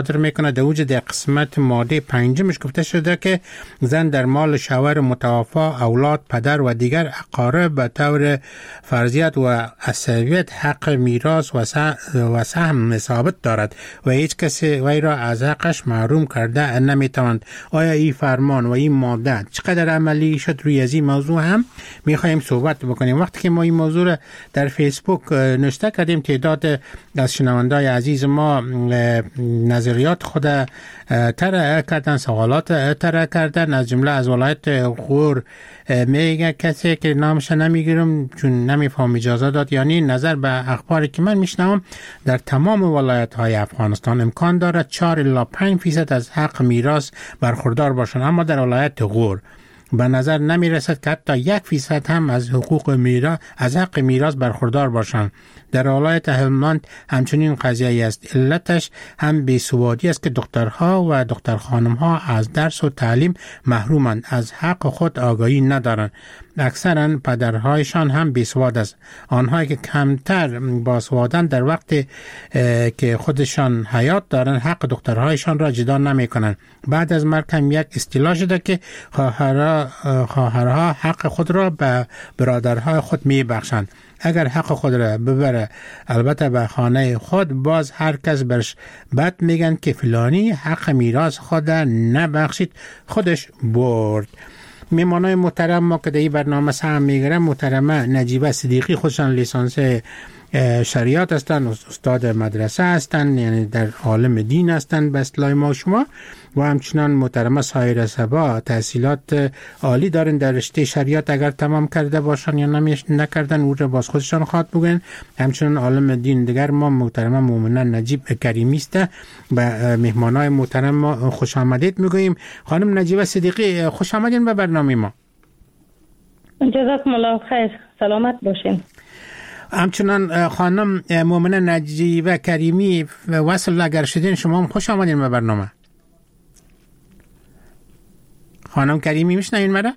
خاطر میکنه در وجود قسمت ماده 5 گفته شده که زن در مال شوهر متوفا، اولاد، پدر و دیگر اقارب به طور فرضیت و عصبیت حق میراث و سهم ثابت دارد و هیچ کسی وی را از حقش محروم کرده نمیتواند. آیا این فرمان و این ماده چقدر عملی شد؟ روی از این موضوع هم میخوایم صحبت بکنیم. وقتی که ما این موضوع را در فیسبوک نشته کردیم، تعداد از شنوندای عزیز ما نظریات خود طرح کردن، سوالات طرح کردن. از جمله از ولایت غور میگه کسی که نامش نمیگیرم چون نمیفهم اجازه داد، یعنی نظر به اخباری که من میشنوم در تمام ولایت های افغانستان امکان دارد 4 الی 5% از حق میراث برخوردار باشند، اما در ولایت غور به نظر نمی رسد که حتی 1% هم از حقوق میراث از حق میراث برخوردار باشند. در ولایت هلمند همچنین قضیه است. علتش هم بیسوادی است که دخترها و دختر خانمها از درس و تعلیم محرومند، از حق خود آگاهی ندارند. اکثرا پدرهایشان هم بیسواد است. آنهایی که کمتر باسوادند در وقتی که خودشان حیات دارند حق دخترهایشان را جدا نمی کنند. بعد از مرگ هم یک اصطلاح شده که خواهرها حق خود را به برادرهای خود می بخشند. اگر حق خود را ببره البته به خانه خود، باز هر کس برش بد میگن که فلانی حق میراث خود نبخشید، خودش برد. میمانای محترم ما که در این برنامه سهم میگیرن، محترمه نجیبه صدیقی خودشان لیسانس شریعت هستند، استاد مدرسه هستند، یعنی در عالم دین هستند به اصطلاح ما شما، و همچنان محترمه سایر صبا تحصیلات عالی دارن در رشته شریعت، اگر تمام کرده باشن یا نکردن او را باز خودشان خواهد بگن. همچنان عالم دین دیگر ما محترمه مومنه نجیب کریمی است. به مهمانای محترم ما خوش آمدید میگوییم. خانم نجیبه صدیقی خوش آمدین به برنامه ما. جزاکم الله خیر، سلامت باشین. همچنان خانم مومنه نجیبه کریمی وصل اگر شدین شما هم خوش آمدین به برنامه. خانم کریمی میشنوین مرا؟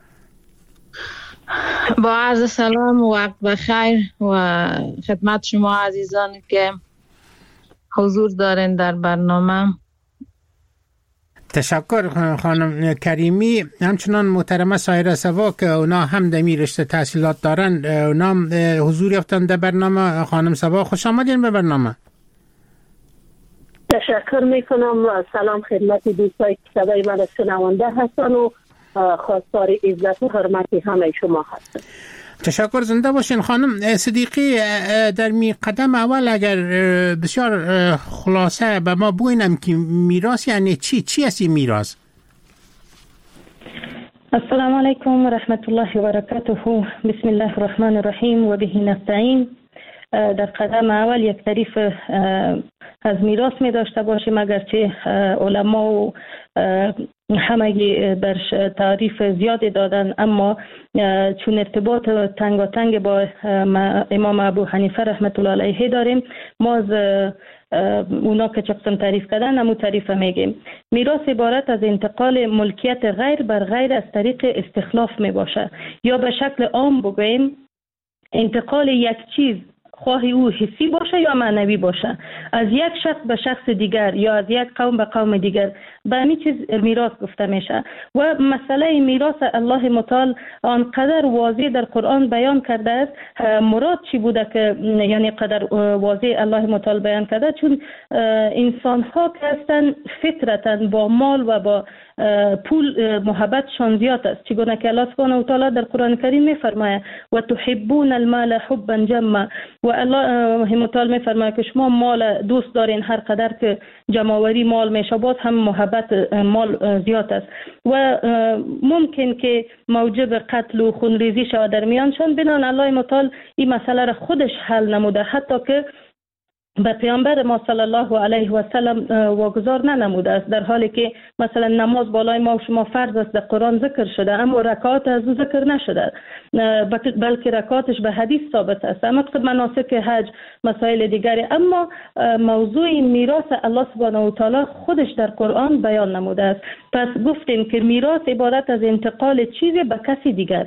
با عرض سلام و وقت بخیر و خدمت شما عزیزان که حضور دارین در برنامه. تشکر خانم کریمی. همچنان محترمه سایره سوا که اونا هم دمی رشته تحصیلات دارن، اونا حضور یافتن در برنامه. خانم سوا خوش آمدین به برنامه. تشکر میکنم و سلام خدمت دوستای که صدای من شنونده هستن و خواستار عزت و حرمت همه شما هستن. تشکر، زنده باشین. خانم صدیقی در می قدم اول اگر بسیار خلاصه به ما بگوینم که میراث یعنی چی است این میراث؟ السلام علیکم و رحمت الله و برکاته. بسم الله الرحمن الرحیم و به نستعین. در قدم اول یک تعریف از میراث می داشته باشیم، اگرچه علما و همگی برش تعریف زیادی دادن، اما چون ارتباط تنگاتنگ با امام ابو حنیفه رحمت الله علیه داریم، ما از اونا که چقسم تعریف کردن همون تعریف میگیم. میراث عبارت از انتقال ملکیت غیر بر غیر از طریق استخلاف می باشه، یا به شکل عام بگوییم انتقال یک چیز، خواهی او حسی باشه یا معنوی باشه، از یک شخص به شخص دیگر یا از یک قوم به قوم دیگر، به همین چیز میراث گفته میشه. و مسئله میراث الله متعال آنقدر واضح در قرآن بیان کرده است. مراد چی بوده که یعنی قدر واضح الله متعال بیان کرده؟ چون انسان ها که هستن فطرتا با مال و با پول محبتشان زیاد است، چگونه که الله سبحانه و تعالی در قرآن کریم میفرماید و تحبون المال حبا جما، و الله متعال میفرماید که شما مال دوست دارین هر قدر که جمعوری مال میشه، باز هم محبت مال زیاد است و ممکن که موجب قتل و خونریزی شود در میانشان. بنان الله متعال این مسئله را خودش حل نموده، حتی که به پیامبر ما صلی الله علیه و سلم واگذار ننموده است، در حالی که مثلا نماز بالای ما و شما فرض است، در قرآن ذکر شده، اما رکعات از او ذکر نشده، بلکه رکعاتش به حدیث ثابت است، اما مناسک حج، مسائل دیگری. اما موضوع میراث الله سبحانه و تعالی خودش در قرآن بیان نموده است. پس گفتیم که میراث عبارت از انتقال چیزی به کسی دیگری.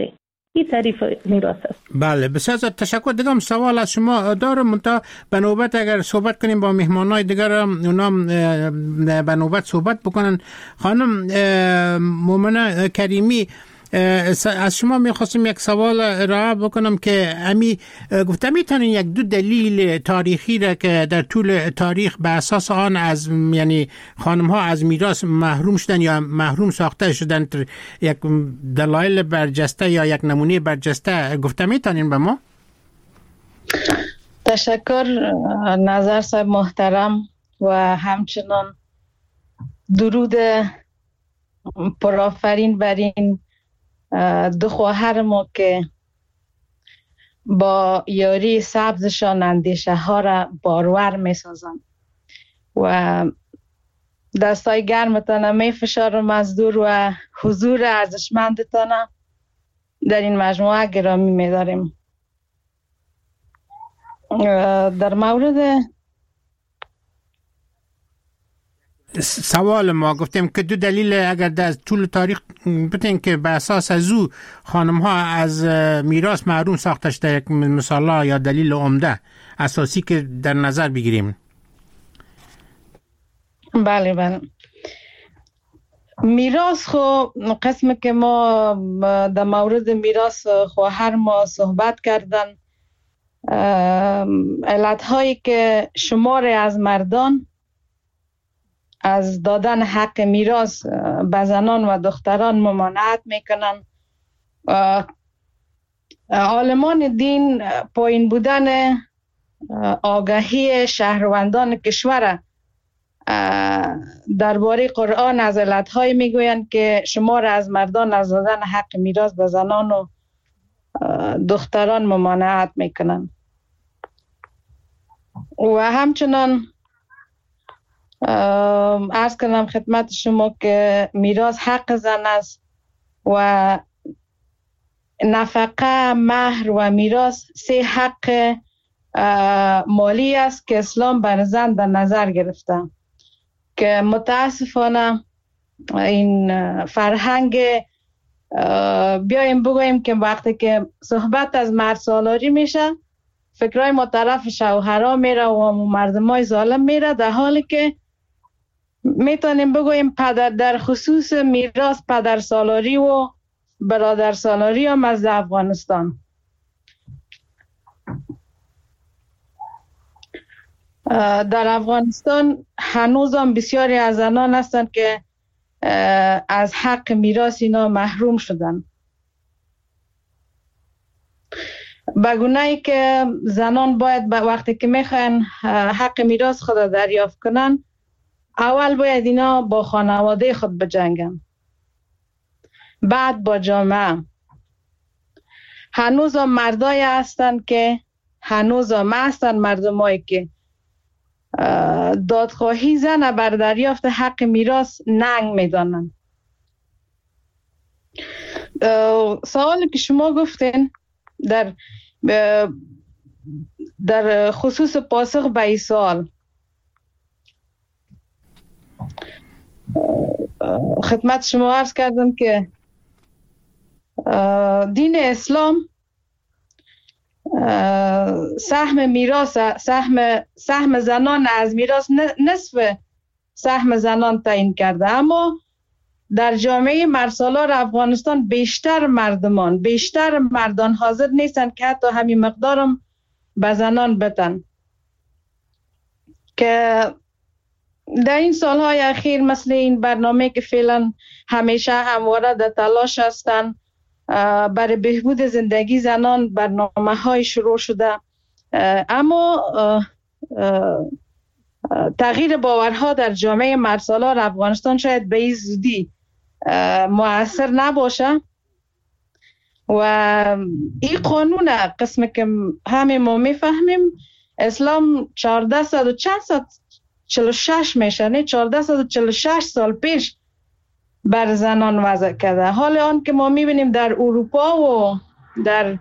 این تعریف میراث است. بله بسیار تشکر. دیگه هم سوال از شما دارم تا به نوبت اگر صحبت کنیم با مهمانای دیگر اونا به نوبت صحبت بکنن. خانم مومنه کریمی از شما میخواستم یک سوال ارائه بکنم که گفتم میتونین یک دو دلیل تاریخی را که در طول تاریخ به اساس آن از یعنی خانم ها از میراث محروم شدن یا محروم ساخته شدن یک دلایل برجسته یا یک نمونه برجسته گفتم میتونین به ما؟ تشکر نظر صاحب محترم و همچنان درود پرآفرین بر این دو خواهر ما که با یاری سبزشان اندیشه ها را بارور می سازند و دستای گرمتان می فشارم از دور و حضور ارزشمندتان در این مجموعه گرامی می داریم. در مورد سوال ما گفتیم که دو دلیل اگر در طول تاریخ بتین که به اساس از او خانم ها از میراث محروم ساخته شده، یک مثال یا دلیل عمده اساسی که در نظر بگیریم. بله میراث خو قسم که ما در مورد میراث خواهر ما صحبت کردن، علت هایی که شمار از مردان از دادن حق میراث به زنان و دختران ممانعت میکنن. عالمان دین پایین بودن آگاهی شهروندان کشور درباره قرآن از علتهای میگویند که شمار از مردان از دادن حق میراث به زنان و دختران ممانعت میکنن و همچنان عرض کنم خدمت شما که میراث حق زن است و نفقه، مهر و میراث سه حق مالی است که اسلام بر زن در نظر گرفته که متاسفانه این فرهنگ بیایم بگوییم که وقتی که صحبت از مرد سالاری میشه فکرای ما طرف شوهرها میره و مردمای ظالم میره، در حالی که میتونیم بگوییم پدر در خصوص میراث پدر سالاری و برادر سالاری هم از افغانستان. در افغانستان هنوز هم بسیاری از زنان هستند که از حق میراث اینا محروم شدن. بگونه‌ای که زنان باید وقتی که میخوان حق میراث خود دریافت کنن اول باید اینا با خانواده خود بجنگن، بعد با جامعه. هنوز هم مردایی هستن که مردمایی که دادخواهی زن بر دریافت حق میراث ننگ میدانن. سوالی که شما گفتین در خصوص پاسخ به این سوال خدمت شما عرض کردم که دین اسلام سهم میراث سهم زنان از میراث نصف سهم زنان تعیین کرده، اما در جامعه مردسالار افغانستان بیشتر مردان حاضر نیستن که حتی همین مقدارم به زنان بدن. که در این سالهای اخیر مثل این برنامه که فعلا همیشه همواره در تلاش هستن برای بهبود زندگی زنان برنامه های شروع شده، اما تغییر باورها در جامعه مردسالار افغانستان شاید به این زودی مؤثر نباشه و این قانون قسم که همه ما میفهمیم اسلام 1446 میشه، نه 1446 سال پیش بر زنان وضع کرده. حال آن که ما میبینیم در اروپا و در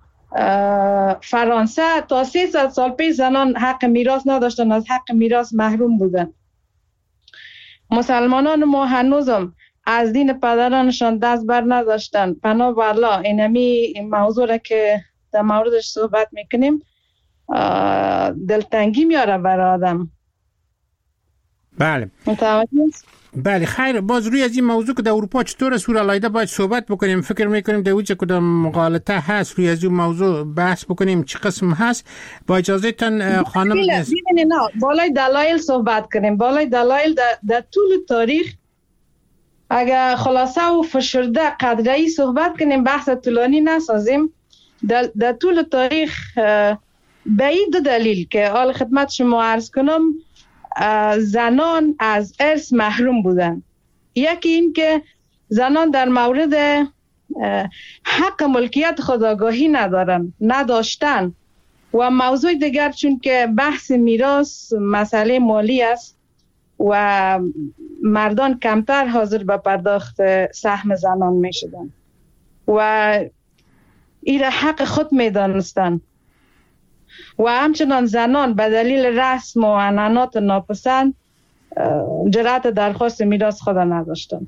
فرانسه تا 300 سال پیش زنان حق میراث نداشتن، از حق میراث محروم بودن. مسلمانان ما هنوزم از دین پدرانشان دست بر نداشتن. پناه به الله اینمی موضوع را که در موردش صحبت میکنیم دلتنگی میاره برای آدم. بله متوجه است؟ بله خیر، باز روی از این موضوع که در اروپا چطور سور علایده باید صحبت بکنیم. فکر میکنیم در وجه کدام مغالطه هست روی از این موضوع بحث بکنیم چه قسم هست. با اجازه تن خانم نه بالای دلایل صحبت کنیم. بالای دلایل در طول تاریخ اگر خلاصه و فشرده قدره‌ای صحبت کنیم، بحث طولانی نسازیم. در طول تاریخ به این دو دلیل که حال خدمت شما عرض کنم زنان از ارث محروم بودن. یکی این که زنان در مورد حق ملکیت خود آگاهی نداشتن و موضوع دیگر چون که بحث میراث مسئله مالی است و مردان کمتر حاضر به پرداخت سهم زنان می شدن و این حق خود می دانستن و همچنان زنان به دلیل رسم و عنعنات ناپسند جرأت درخواست میراث خود نداشتن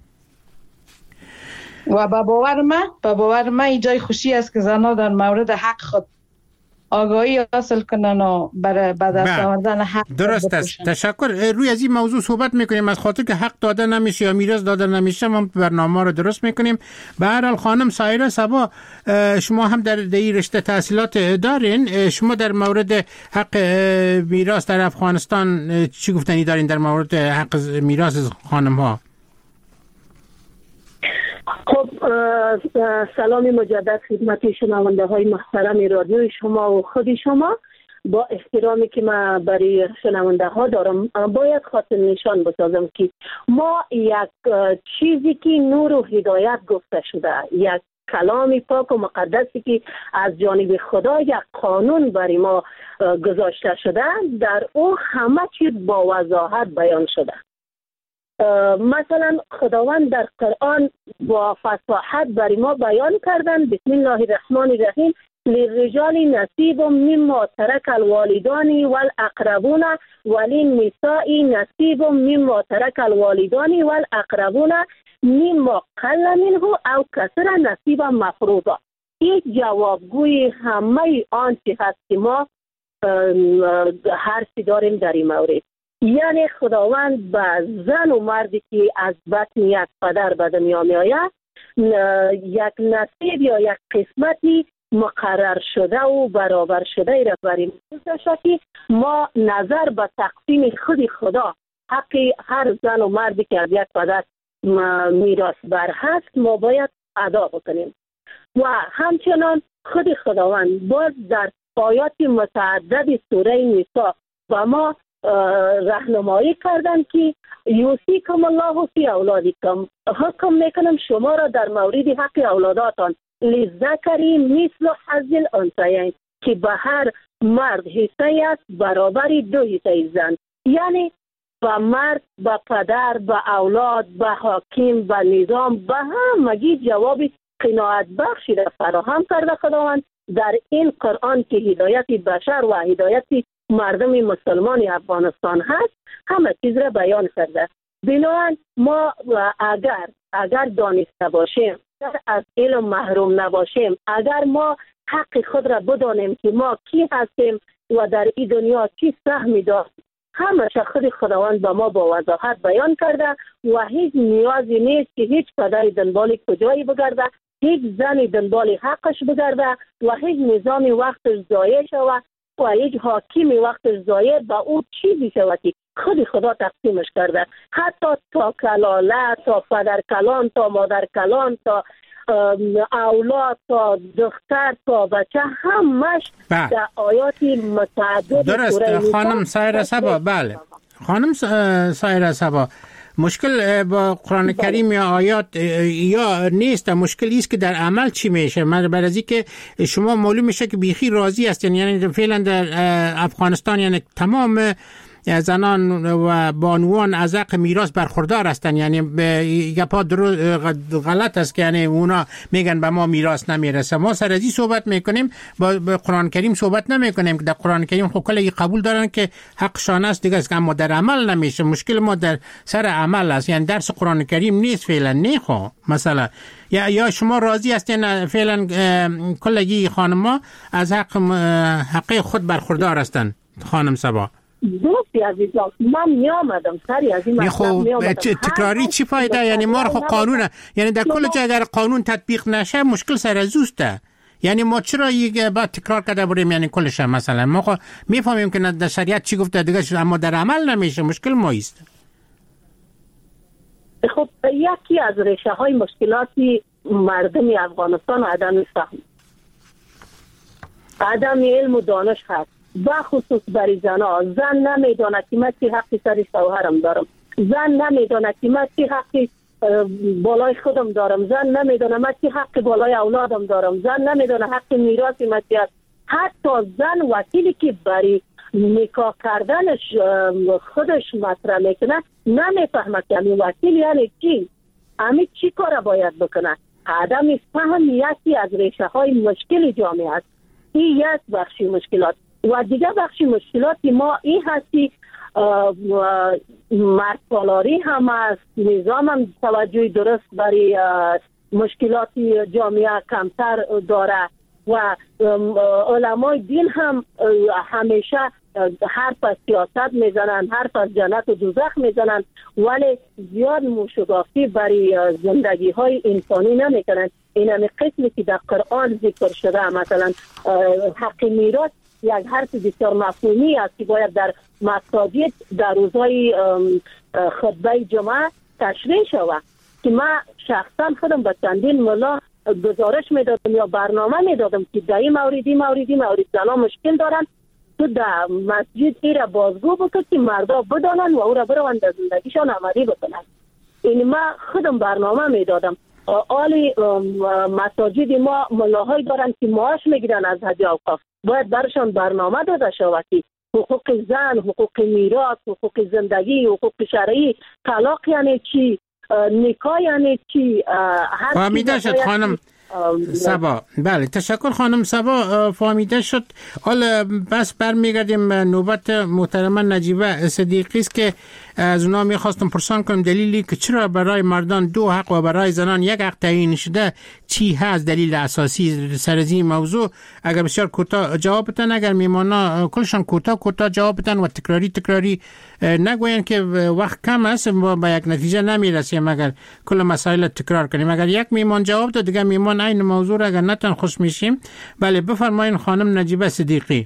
و به باور من این جای خوشی است که زنان در مورد حق خود آگاهی حاصل کنن و برای به دست آوردن حق. درست است. تشکر. روی از این موضوع صحبت میکنیم، از خاطر که حق داده نمیشه یا میراث داده نمیشه ما برنامه رو درست میکنیم. به هر حال خانم سایره صبا، شما هم در این رشته تحصیلات دارین، شما در مورد حق میراث در افغانستان چی گفتنی دارین در مورد حق میراث خانم ها؟ خب سلام مجدد خدمت شنونده های محترم رادیو شما و خود شما. با احترامی که من برای شنونده ها دارم باید خاطر نشان بسازم که ما یک چیزی که نور و هدایت گفته شده، یک کلام پاک و مقدسی که از جانب خدا یک قانون برای ما گذاشته شده، در او همه چیز با وضاحت بیان شده. مثلا خداوند در قرآن با فصاحت برای ما بیان کردن بسم الله الرحمن الرحیم للرجال نصیب مما ترک الوالدان والاقربون وللنساء نصیب مما ترک الوالدان والاقربون مما قل منه او کثر نصیبا مفروضا. این جوابگوی همه آنچه هست که ما حرفی داریم در این مورد. یعنی خداوند به زن و مردی که از بطن یک پدر به دنیا می آید یک نصیب یا یک قسمتی مقرر شده و برابر شده را برای ما که ما نظر به تقسیم خود خدا حق هر زن و مردی که از یک پدر میراث بر هست ما باید ادا بکنیم. و همچنان خود خداوند باز در آیات متعدد سوره نساء و ما راهنمایی کردن که یوصیکم الله فی اولادکم، حکم میکنم شما را در مورد حق اولاداتان للذکر مثل حظ الانثیین، که به هر مرد حصه است برابر دو حصه زن. یعنی به مرد، به پدر، به اولاد، به حاکم، به نظام، به همگی جواب قناعت بخشی را فراهم کرده خداوند در این قرآن که هدایت بشر و هدایت مردم مسلمان افغانستان هست، همه چیز را بیان کرده. بنابراین ما اگر دانسته باشیم، اگر از علم محروم نباشیم، اگر ما حق خود را بدانیم که ما کی هستیم و در این دنیا چی سهمی داریم، همه خود خداوند به ما با وضاحت بیان کرده و هیچ نیازی نیست که هیچ پدری دنبال کجایی بگرده، هیچ زنی دنبال حقش بگرده و هیچ نظامی وقتش ضایع شود و هیچ حاکمی وقتش ضایع به او چیزی شود که خود خدا تقسیمش کرده. حتی تا کلاله، تا پدر کلان، تا مادر کلان، تا اولاد، تا دختر، تا بچه، همش در آیات متعدد درست. خانم سایره صبا، بله خانم سایره صبا، مشکل با قرآن کریم یا آیات یا نیست، مشکلی است که در عمل چی میشه. بعد از اینکه شما معلوم میشه که بیخی راضی هستین، یعنی فعلا در افغانستان یعنی تمام زنان و بانوان از حق میراث برخوردار هستند. یعنی گپا غلط است که یعنی اونا میگن به ما میراث نمیرسه. ما سر ازی صحبت میکنیم، با قرآن کریم صحبت نمیکنیم که در قرآن کریم خب کلی قبول دارن که حقشان است دیگه، است اما در عمل نمیشه. مشکل ما در سر عمل است. یعنی درس قرآن کریم نیست فعلا. نه خب مثلا یا شما راضی هستین فعلا کلگی خانم‌ها از حق خود برخوردار هستند؟ خانم صبا دوستی عزیزم، من میامدم سری از این مطلب تکراری چی فایده؟ یعنی ما خب قانونه، یعنی در کل جا اگر قانون تطبیق نشه مشکل سر ازوسته. یعنی ما چرا یک بعد تکرار کرده بریم؟ یعنی کلش مثلا ما خب میفهمیم که در شریعت چی گفته دیگه، اما در عمل نمیشه. مشکل ما است. خب یکی از ریشه های مشکلاتی مردم افغانستان عدم فهم، عدم علم و دانش هست، بخصوص برای زن نمیدونه که من چی حقی سر شوهرم دارم، زن نمیدونه که من چی حقی بالای خودم دارم، زن نمیدونه من چی حقی بالای اولادم دارم، زن نمیدونه حق میراثی من چی است. حتی زن وکیلی که برای نکاح کردنش خودش مطرح میکنه نمیفهمه که همین وکیل یعنی چی، همین چی کار باید بکنه. عدم فهم یکی از ریشه های مشکل جامعه است. این یک بخشی مشکلات. و دیگه بخشی مشکلاتی ما این هستی مردسالاری هم است، نظام هم توجه درست برای مشکلاتی جامعه کمتر داره و علمای دین هم همیشه حرف از سیاست میزنن، حرف از جنت و دوزخ میزنن، ولی زیاد موشگافی برای زندگی های انسانی نمیکنن. این همه قسمی که در قرآن ذکر شده، مثلا حق میراث یک حرف بسیار مفهومی است که باید در مساجد در روزهای خطبه جمعه تشریح شود، که من شخصا خودم به چندین ملا گزارش میدادم یا برنامه میدادم که در این مورد زنان مشکل دارن، تو در مسجد ایره بازگو بکن که مردا بدانن و او را برون در زندگیشان عملی بکنن. این من خودم برنامه میدادم. آلی مساجد ما ملاهای دارن که معاش میگیرن از حج اوقاف، باید برشان برنامه داده شود که حقوق زن، حقوق میراث، حقوق زندگی، حقوق شرعی، طلاق یعنی چی، نکاح یعنی چی. فهمیده شد خانم صبا. بله تشکر خانم صبا، فهمیده شد. حالا بس برمیگردیم نوبت محترمه نجیبه صدیقی است که از اونا میخواستم پرسان کنم دلیلی که چرا برای مردان 2 حق و برای زنان 1 حق تعیین شده چی هست، دلیل اساسی سر از این موضوع. اگر بسیار کوتاه جواب بدن، اگر میمانا کلشان کوتاه جواب بدن و تکراری نگوین که وقت کم است ما به یک نتیجه نمیرسیم اگر کل مسائل تکرار کنیم. اگر یک میمان جواب داد دیگه میمان این موضوع اگر نتن خوش میشیم. بله بفرمایین خانم نجیبه صدیقی.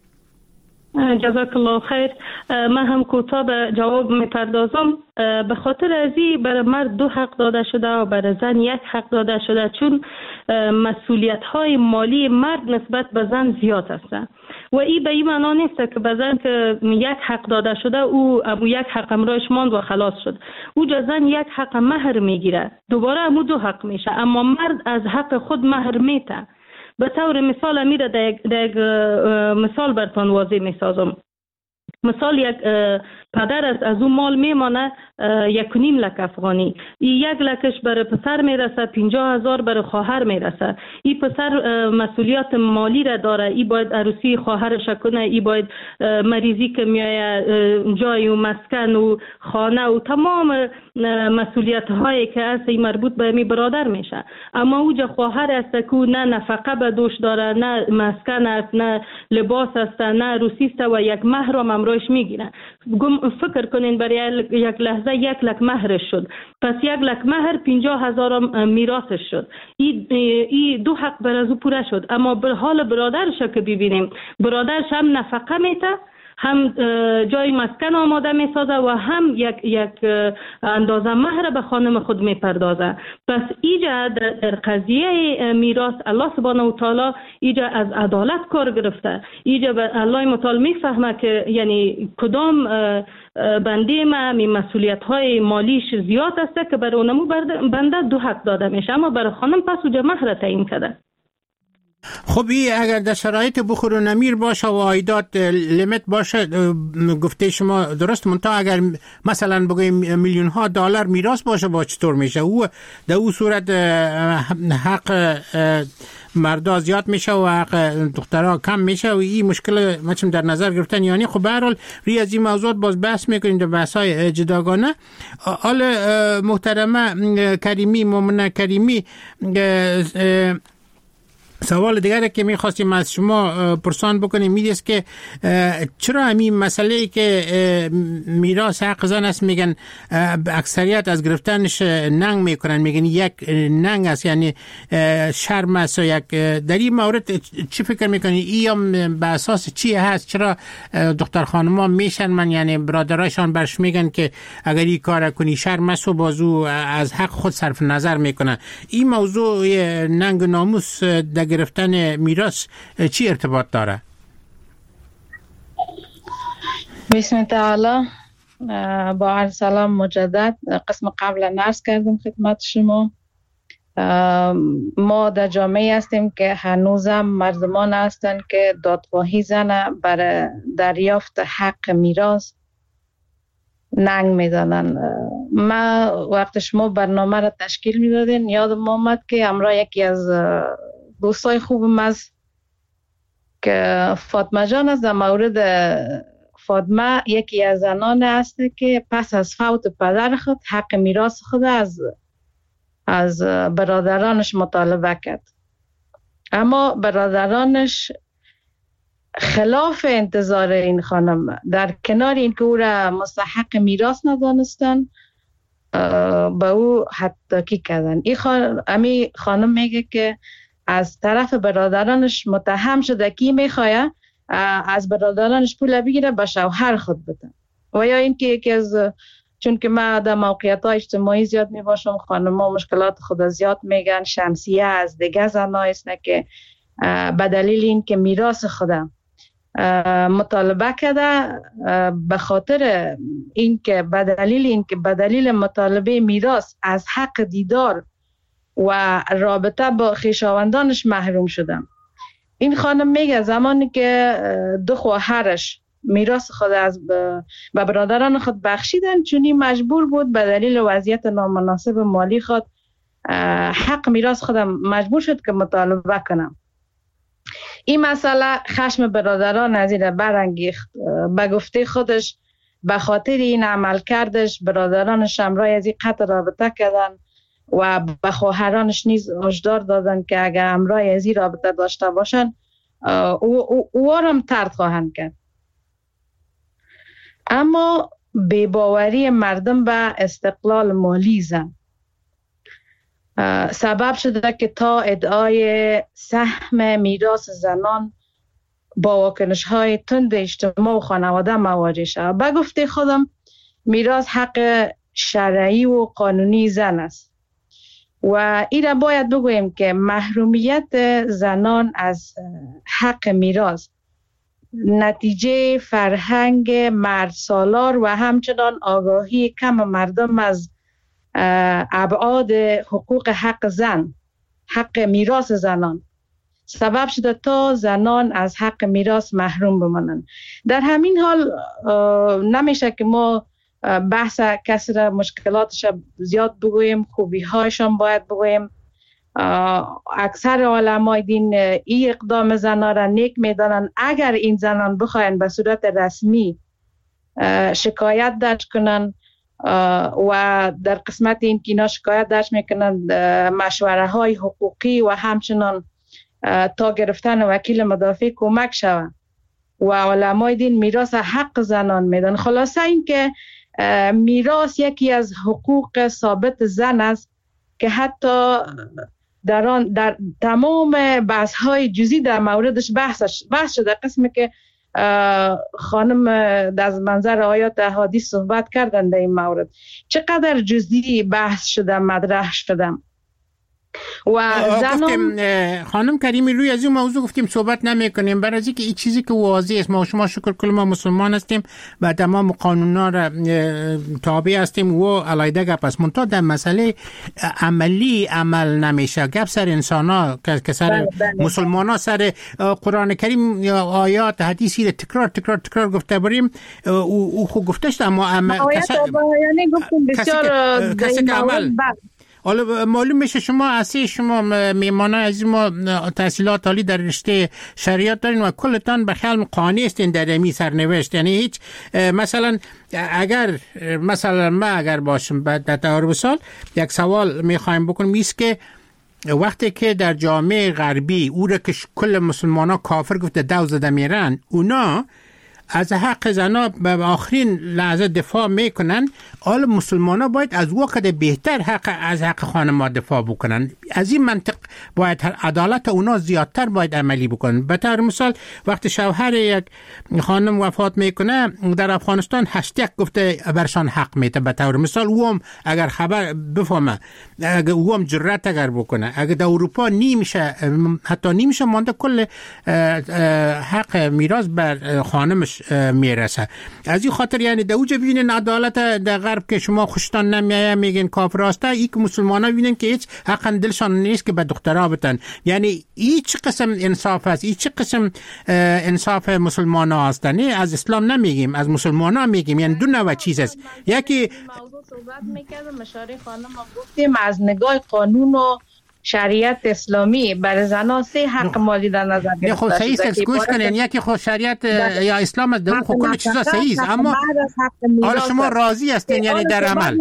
جزاک الله خیر. من هم کوتاه به جواب میپردازم. به خاطر ازی برای مرد 2 حق داده شده و برای زن 1 حق داده شده، چون مسئولیت های مالی مرد نسبت به زن زیاد است و این به این معنا نیست که به زن که 1 حق داده شده او 1 حق امرایش ماند و خلاص شد. او زن 1 حق مهر میگیره، دوباره امو 2 حق میشه، اما مرد از حق خود مهر میته. به طور مثال امیره در یک مثال برتان واضح میسازم. مثال یک پدر از اون مال میمانه 1.5 لک افغانی، 1 لکش برای پسر میرسه، 50,000 برای خواهر میرسه. این پسر مسئولیت مالی را داره، ای باید عروسی خواهرش کنه، ای باید مریضی که میایه جای و مسکن و خانه و تمام مسئولیت هایی که است مربوط به می برادر میشه. اما اوجا خواهر است که نه نفقه به دوش داره، نه مسکن است، نه لباس است، نه عروسی است و 1 مهر هم امرایش میگیره. فکر کنین برای یک لحظه 1 لک مهرش شد، پس 1 لک مهر 50,000 میراثش شد. این 2 حق بر از او پوره شد. اما به حال برادرش که ببینیم، برادرش هم نفقه میته، هم جای مسکن آماده میسازه و هم یک اندازه مهر به خانم خود میپردازه. پس ایجا در قضیه میراث الله سبحانه و تعالی ایجا از عدالت کار گرفته. ایجا الله متعال میفهمه که یعنی کدام بنده ما می مسئولیت های مالیش زیاد است که برای اونمو بنده 2 حق داده میشه، اما برای خانم پس اوجا مهر تعیین کرده. خب اگر در شرایط بخور و نمیر باشه و عایدات لیمیت باشه، گفته شما درست، منتها اگر مثلا بگویم میلیون ها دلار میراث باشه با چطور میشه؟ او در او صورت حق مردا زیاد میشه و حق دخترها کم میشه و این مشکل مچم در نظر گرفتن. یعنی خب به هر حال روی از این موضوعات باز بحث میکنیم در بحث‌های جداگانه. حال محترمه کریمی، مومنه کریمی، سوال دیگری که می‌خواستیم از شما پرسان بکنیم می‌دیست که چرا همین مسئله که میراث حق زن است میگن اکثریت از گرفتنش ننگ میکنن، میگن یک ننگ است، یعنی شرم است. یک در این مورد چی فکر میکنی؟ این به اساس چی هست؟ چرا دختر خانم‌ها میشن من یعنی برادرایشان برش میگن که اگر این کار کنی شرم است و بازو از حق خود صرف نظر میکنن؟ این موضوع ننگ و ناموس در گرفتن میراث چی ارتباط داره؟ بسم تعالی. با عرض سلام مجدد. قسم قبل عرض کردم خدمت شما، ما در جامعه هستیم که هنوزم مردمان هستند که دادخواهی زن برای دریافت حق میراث ننگ میزنن. ما وقت شما برنامه را تشکیل میدادین یادم آمد که همراه یکی از دوستای خوبم است که فاطمه جان است. در مورد فاطمه یکی از زنان است که پس از فوت پدر خود حق میراث خود از برادرانش مطالبه کرد، اما برادرانش خلاف انتظار این خانم در کنار این که او را مستحق میراث ندانستن به او حداکی کردن. این خانم میگه که از طرف برادرانش متهم شده که میخواه از برادرانش پول بگیره به شوهر خود بده، و یا این که یکی از، چون که من در موقعیت های اجتماعی زیاد میباشم، خانم ها مشکلات خود زیاد میگن، شمسیه از دیگه زن هایست که به دلیل این که میراث خودم مطالبه کرده، به خاطر این که به دلیل مطالبه میراث از حق دیدار و رابطه با خویشاوندانش محروم شدم. این خانم میگه زمانی که دو خواهرش میراث خود از به برادران خود بخشیدن، چونی مجبور بود به دلیل وضعیت نامناسب مالی خود حق میراث خودم مجبور شد که مطالبه کنم. این مسئله خشم برادران از این برانگیخت. به گفته خودش به خاطر این عمل کردش برادرانش همراه از این قطع رابطه کردن و به خواهرانش نیز هشدار دادن که اگر همراه از این رابطه داشته باشن او هم طرد خواهند کرد. اما بی‌باوری مردم به استقلال مالی زن سبب شده که تا ادعای سهم میراث زنان با واکنش‌های تند اجتماع و خانواده مواجه شد. به گفته خودم میراث حق شرعی و قانونی زن است و این را باید بگوییم که محرومیت زنان از حق میراث نتیجه فرهنگ مرد سالار و همچنان آگاهی کم مردم از ابعاد حقوق حق میراث زنان سبب شده تا زنان از حق میراث محروم بمانند. در همین حال نمیشه که ما بحث کسی را مشکلاتش زیاد بگوییم، خوبی هایشان باید بگوییم. اکثر علمای دین این اقدام زنان را نیک میدانند. اگر این زنان بخواین به صورت رسمی شکایت درج کنند و در قسمت این که اینا شکایت درج میکنند مشوره های حقوقی و همچنان تا گرفتن وکیل مدافع کمک شوند و علمای دین میراث حق زنان میدن. خلاصه این که میراث یکی از حقوق ثابت زن است که حتی در تمام بحث های جزئی در موردش بحث شده. قسمی که خانم از منظر آیات احادیث صحبت کردن در این مورد چقدر جزئی بحث شده، مطرح شده و گفتیم خانم کریمی روی از این موضوع گفتیم صحبت نمی کنیم، برای اینکه این چیزی که واضح است، ما شما شکر کل ما مسلمان هستیم و تمام قانونا را تابع هستیم و علیده گپ است، منتها در مسئله عملی عمل نمیشه. گپ سر انسانا که سر مسلمان ها سر قرآن کریم آیات حدیثی تکرار گفته بریم او خود گفتشت، اما یعنی گفتیم بسیار کسی که عمل حالا معلوم میشه شما میمانه از ما تحصیلات عالی در رشته شریعت دارین و کلتان به خیال قانع استین در امی سرنوشت. یعنی هیچ مثلا اگر باشم در طور مثال یک سوال میخوایم بکنم ایست که وقتی که در جامعه غربی او را که کل مسلمان ها کافر گفته دو زده میرن، اونا از حق زنا به آخرین لحظه دفاع میکنن، حال مسلمان ها باید از وقت بهتر از حق خانم دفاع بکنن. از این منطق باید عدالت اونا زیادتر باید عملی بکنن. به طور مثال وقتی شوهر یک خانم وفات میکنه در افغانستان هشتگ گفته برشان حق میته. به طور مثال او هم اگر خبر بفهمه، او هم جرأت اگر بکنه، اگر در اروپا حتی نیمیشه مانده کل حق میراث بر خانمش میرسه. از این خاطر یعنی در اوجه ببینین عدالت در غرب که شما خوشتان نمیایه میگین کافر هسته، ای که مسلمان ها ببینین که هیچ حق دلشان نیست که به دخترها بتن. یعنی ای چه قسم انصاف است، ای چه قسم انصاف مسلمان ها هستن. از اسلام نمیگیم، از مسلمان ها میگیم. یعنی دو نوع چیز است. یکی موضوع صحبت میکردم مشاره خانم گفتیم از نگاه قانون و شریعت اسلامی برای زنان سه حق مالی در نظر گرفته خب صحیح است. گوش کنین، یکی خود شریعت یا اسلام است، در خود کل چیزا صحیح است، اما حالا شما راضی هستین یعنی در عمل؟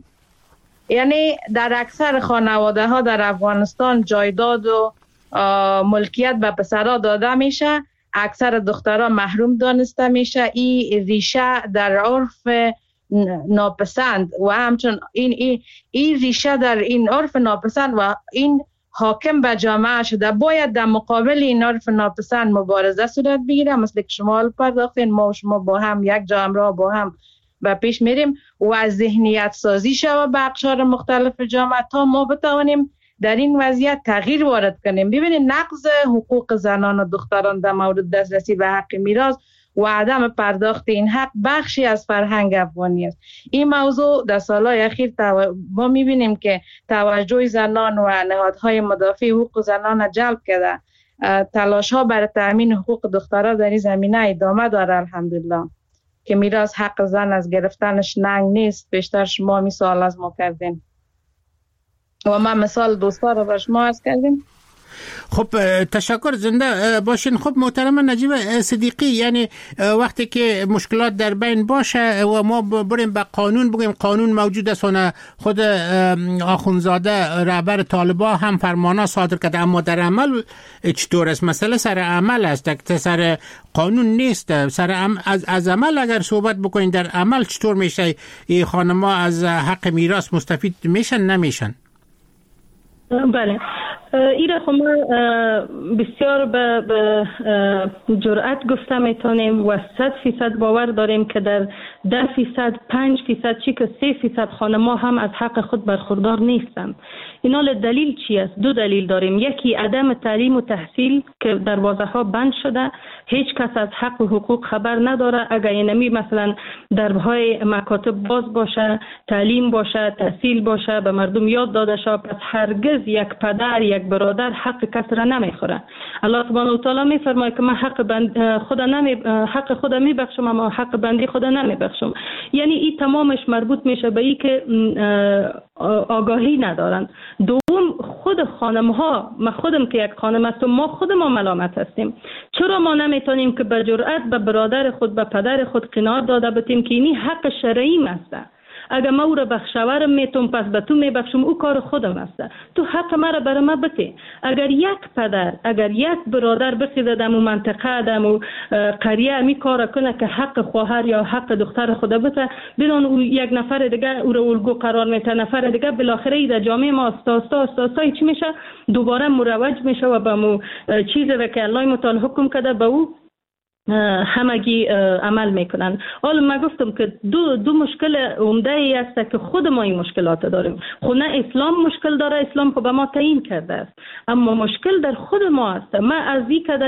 یعنی در اکثر خانواده ها در افغانستان جایداد و ملکیت به پسرها داده میشه، اکثر دخترها محروم دانسته میشه. این ریشه در عرف ناپسند و همچون این ریشه در این عرف ناپسند و این حاکم به جامعه شده. باید در مقابل این عرف ناپسند مبارزه صورت بگیره. مثل که شما حال پرداختین، ما و شما با هم یک جا همراه با هم به پیش میریم و از ذهنیت سازی شود به اقشار مختلف جامعه تا ما بتوانیم در این وضعیت تغییر وارد کنیم. ببینید نقض حقوق زنان و دختران در مورد دسترسی به حق میراث و عدم پرداخت این حق بخشی از فرهنگ افغانی است. این موضوع در سالهای اخیر ما میبینیم که توجه زنان و نهادهای مدافع حقوق زنان جلب کرده. تلاش ها برای تامین حقوق دخترها در این زمینه ادامه داره الحمدلله، که میراث حق زن از گرفتنش ننگ نیست. بیشتر شما مثال از ما کردین و ما مثال دوستا رو بر شما عرض کردیم. خب تشکر، زنده باشین. خب محترم نجیب صدیقی، یعنی وقتی که مشکلات در بین باشه و ما بریم به قانون بگیم قانون موجود است، خود آخونزاده رهبر طالبان هم فرمانا صادر کرده، اما در عمل چطور است؟ مسئله سر عمل است، سر قانون نیست. از عمل اگر صحبت بکنین، در عمل چطور میشه این خانم‌ها از حق میراث مستفید میشن نمیشن؟ بله، ایره خب ما بسیار به جرأت گفته میتونیم و 100% باور داریم که در 10%، 5%، چی که 3% خانم‌ها هم از حق خود برخوردار نیستند. اینا دلیل چی است؟ دو دلیل داریم. یکی عدم تعلیم و تحصیل که دروازه‌ها بند شده، هیچ کس از حق و حقوق خبر نداره. اگر اینمی مثلا درهای مکاتب باز باشه، تعلیم باشه، تحصیل باشه، به مردم یاد داده شه، پس هرگز یک پدر یک برادر حق کس را نمیخوره. الله سبحانه و تعالی میفرماید که من حق خدا میبخشم اما حق بندی خدا نمیبخشم. یعنی این تمامش مربوط میشه به این که آگاهی ندارن. دوم، خود خانم ها، ما خودم که یک خانم هستم، ما خودمون ملامت هستیم. چرا ما نمیتونیم که به جرأت به برادر خود، به پدر خود قناعت داده بتیم که اینی حق شرعی است؟ اگر ما او را بخشورم میتونم، پس به تو میبخشم، او کار خودم است. تو حق مرا برای ما بده. اگر یک پدر، اگر یک برادر بخیده دم و منطقه دم و قریه می کار کنه که حق خواهر یا حق دختر خود بده، بدون او یک نفر دیگه او را الگو قرار میده، نفر دیگه بالاخره در جامعه ما آستا چی میشه؟ دوباره مروج میشه و به مو چیزی که الله متعال حکم کرده به او همگی عمل میکنن. حالا من گفتم که دو مشکل عمده ای است که خود ما این مشکلات داریم. خود نه اسلام مشکل داره، اسلام خب به ما تعیین کرده است، اما مشکل در خود ما است. من از این که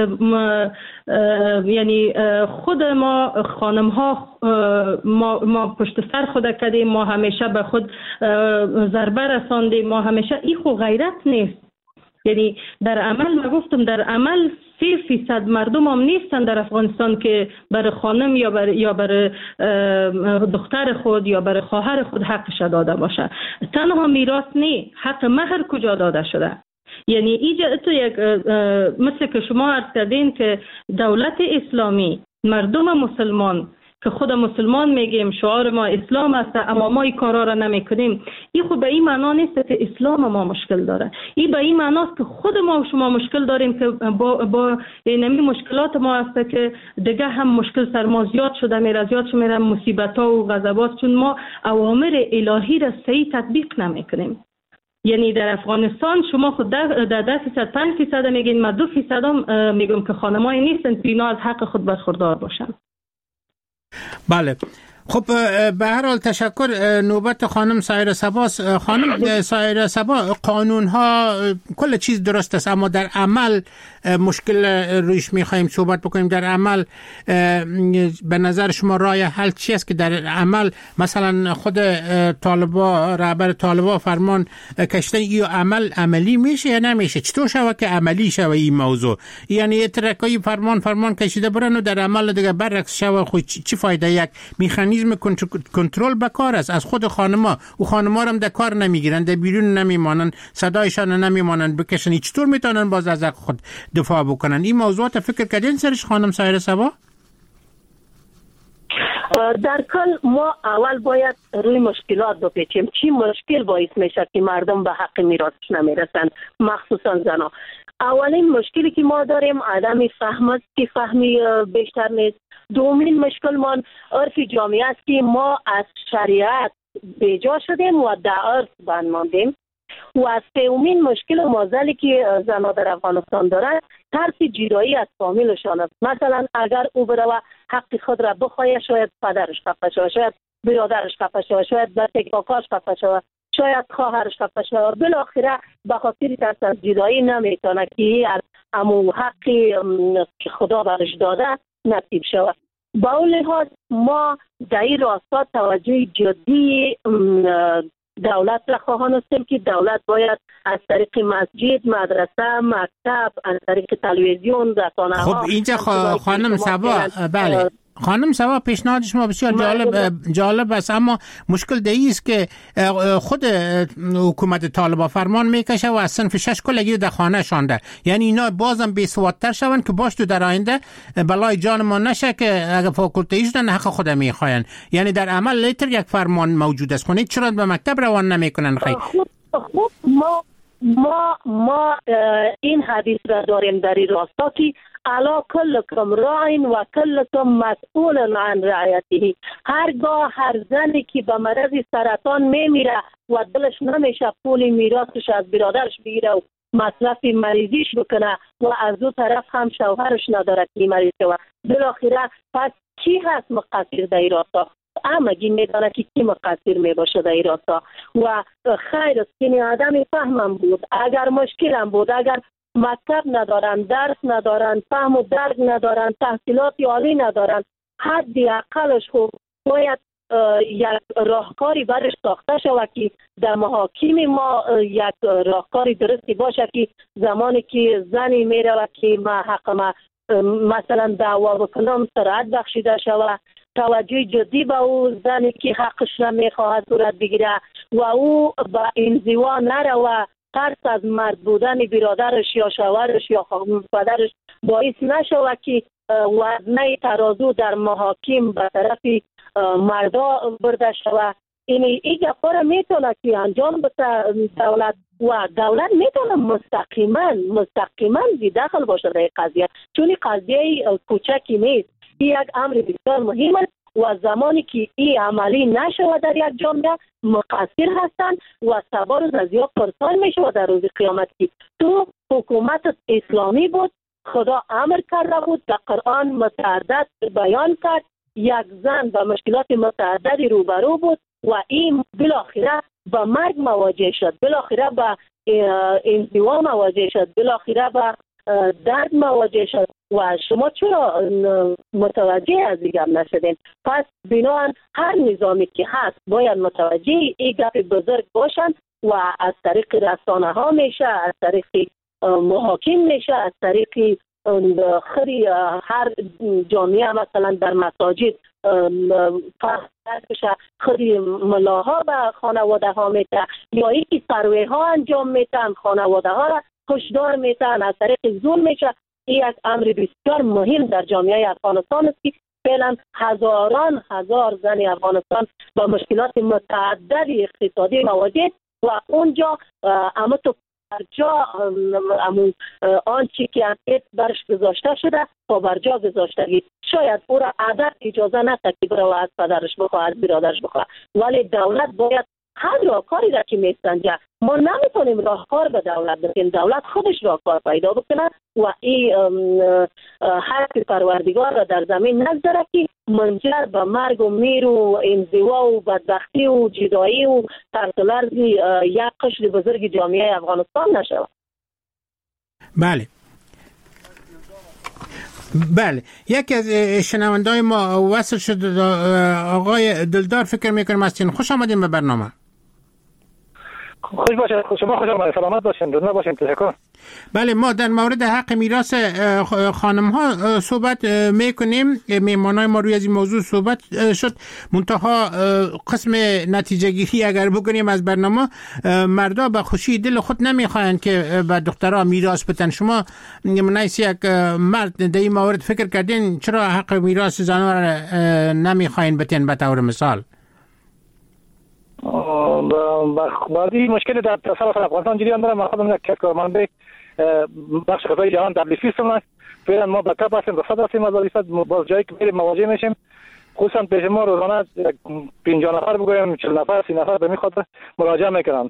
یعنی خود ما خانم ها ما پشت سر خود کردیم، ما همیشه به خود ضربه رساندیم، ما همیشه این خود غیرت نیست. یعنی در عمل من گفتم در عمل 3% مردم هم نیستن در افغانستان که برای خانم یا برای دختر خود یا برای خواهر خود حقش داده باشه. تنها میراث نه، حق مهر کجا داده شده؟ یعنی اینجا تو یک مثل که شما عرض کردین که دولت اسلامی مردم مسلمان که خود مسلمان میگیم شعار ما اسلام است، اما ما این کارا را نمیکنیم. این خود به این معنا نیست که اسلام ما مشکل داره، این به این معناست که خود ما و شما مشکل داریم که با اینمی مشکلات ما است که دیگه هم مشکل سر ما زیاد شده میره، زیاد میره مصیبت ها و غضبات، چون ما اوامر الهی را صحیح تطبیق نمیکنیم. یعنی در افغانستان شما خود در 10% 5% میگین، ما 2% هم میگم که خانمایی نیستن که اینا از حق خود برخوردار باشن. بله، خب به هر حال تشکر. نوبت خانم سایره صبا. خانم سایره صبا، قانون ها کل چیز درست است، اما در عمل مشکل رویش میخوایم صحبت بکنیم. در عمل به نظر شما راه حل چی است که در عمل مثلا خود طالبا، رهبر طالبا فرمان کشیدن، این عملی میشه یا نمیشه؟ چطور شوه که عملی شوه این موضوع؟ یعنی یه ترکایی فرمان کشیده برن و در عمل دیگه برعکس شوه، خود چی فایده؟ یک مکانیزم کنترل بکار است از خود خانما، و خانما هم در کار نمیگیرن، در بیرون نمیمانن، صدایشان نمیمانن بکشن. چطور میتونن باز از خود دفاع بکنن؟ این موضوعات فکر کردین سرش خانم سایره صبا؟ در کل ما اول باید روی مشکلات بپیچیم. چی مشکل باعث میشه که مردم به حق میراثش نمیرسن، مخصوصا زنا؟ اولین مشکلی که ما داریم عدم فهم است که فهمی بیشتر نیست. دومین مشکل ما عرف جامعه است که ما از شریعت بیجا شدیم و در عرف بند ماندیم. و از سومین مشکل و معضلی که زنها در افغانستان دارند ترس جدایی از فامیلشان است. مثلا اگر او بره و حق خود را بخواهد، شاید پدرش خفه شود، شاید برادرش خفه شود، شاید بچه کاکاش خفه شود، شاید خواهرش خفه شود. بالاخره به خاطر ترس از جدایی نمیتونه که از همون حقی که خدا برش داده نصیب شود. با اون لحاظ ما در این راستا توجه جدی دولت را خواهان هستیم که دولت باید از طریق مسجد، مدرسه، مکتب، از طریق تلویزیون، رسانه ها. خب اینجا خانم صبا، بله خانم صبا، پیشنهاد شما بسیار جالب است، اما مشکل دیگه است که خود حکومت طالبان فرمان میکشه و از صنف 6 کلگی در خانه شانده. یعنی اینا بازم بی‌سوادتر شون که باش تو در آینده بلای جان ما نشه که اگه فاکولته ایشون حق خود میخواین. یعنی در عمل لیتر یک فرمان موجود است، خونه چرا به مکتب روان نمیکنن؟ خیلی خوب. ما این حدیث را داریم در این راستا که الا کلکم راعین و کلکم مسئول عن رعیته. هرگاه هر زنی که به مرض سرطان میمیره و دلش نمیشه پول میراثش از برادرش بگیره و مصرف مریضیش بکنه و از دو طرف هم شوهرش نداره که مریض شود، بالاخره پس کی هست مقصر در این راستا؟ همگی میدانه که کی مقصر می باشه در این راستا. و خیر است که آدم فهمم بود. اگر مشکلم بود، اگر مکتب ندارن، درس ندارن، فهم و درک ندارن، تحصیلات عالی ندارن، حدی اقلش خوب باید یک راهکاری برش ساخته شود که در محاکم ما یک راهکاری درستی باشه که زمانی که زنی میره و که ما حق ما مثلا دعوا بکنم سرعت بخشیده شود، توجه جدی به او زنی که حقش را میخواهد صورت بگیره و او با انزوا نره و ترس از مرد بودن برادرش یا شوهرش یا پدرش باعث نشود که وزنه ترازو در محاکم به طرف مردا برده شود. این گپا را میتونه که انجام بده دولت و دولت میتونه مستقیما دخل باشه در قضیه، چون قضیه کوچکی نیست. این یک امر بسیار مهم است و زمانی که این عملی نشود در یک جامعه مقصر هستند و سبا روز از یا پرسان میشود در روز قیامت که تو حکومت اسلامی بود خدا امر کرده بود، در قرآن متعدد بیان کرد. یک زن با مشکلات متعددی روبرو بود و این بالاخره با مرگ مواجه شد، بالاخره با انزوا مواجه شد، بالاخره با درد مواجه شد و شما چرا متوجه از این گپ نشدین؟ پس بنابراین هر نظامی که هست باید متوجه این گپ بزرگ باشند و از طریق رسانه ها میشه، از طریق محاکم میشه، از طریق خری هر جامعه مثلا در مساجد خری ملاها و خانواده ها میته یا اینکه سروه ها انجام میتن، خانواده ها را کشدار میتن، از طریق زور میشه. این یک امر بسیار مهم در جامعه افغانستان است که فعلا هزار زن افغانستان با مشکلات متعدد اقتصادی مواجه و اونجا اما تو برجا آنچه که امید برش گذاشته شده تا برجا گذاشتگی. شاید او را عادت اجازه نده که برای از پدرش بخواه، از برادرش بخواه، ولی دولت باید هر راهکاری را که میسنجه. ما نمیتونیم راهکار به دولت بدیم، دولت خودش راهکار پیدا بکنه و این حق پروردگار را در زمین نگذاره که منجر به مرگ و میر و انزوا و بدبختی و جدایی و ترسلرز یک قشر بزرگ جامعه افغانستان نشود. بله، یکی از شنونده‌های ما وصل شد، آقای دلدار فکر میکنم هستین. خوش آمدین به برنامه. خوش باشید، شما خوش آمدید، سلامت باشین، دنیا باشین. تشکر. بله، ما در مورد حق میراث خانم ها صحبت میکنیم. میهمانای ما روی از این موضوع صحبت شد، منتها قسم نتیجه گیری اگر بکنیم از برنامه، مردا به خوشی دل خود نمیخواین که به دخترها میراث بدن. شما منیس یک مرد در این مورد فکر کردین چرا حق میراث زنها را نمیخواین بدین به طور مثال؟ بعدی مشکل در تصرف افغانستان جریان داره. من خودم یک کارمند بخش غذای جهان WFP هستم. فعلا ما به کپ هستیم، رخصت هستیم از وظیفه. باز جایی که بریم مواجه میشیم، خصوصا پیش ما روزانه 50 نفر بگویم 40 نفر 30 نفر به می خاطر مراجعه میکنند.